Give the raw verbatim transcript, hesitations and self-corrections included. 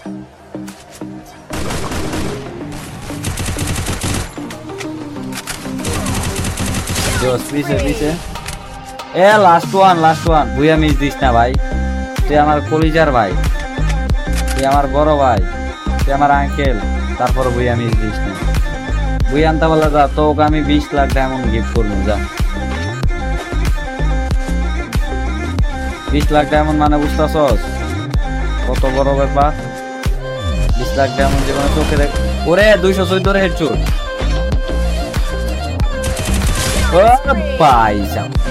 পিছে পিছে এ লাস্ট ওয়ান লাস্ট ওয়ান বুইয়া মিস দিস না ভাই, তুই আমার কলিজার ভাই, তুই আমার বড় ভাই, তুই আমার আঙ্কেল, তারপর বুইয়া মিস দিস না। বুই আনতে বলে যা, তোকে আমি বিশ লাখ ডায়মন্ড গিফট করবো, যা। বিশ লাখ ডায়মন্ড মানে বুঝতেছস কত বড় ব্যাপার? বিশ লাখ ডায়মন্ড জীবনে চোখে দেখ। ওরে দুইশো চোদ্দ রে হেডশট। ও ভাই সাহেব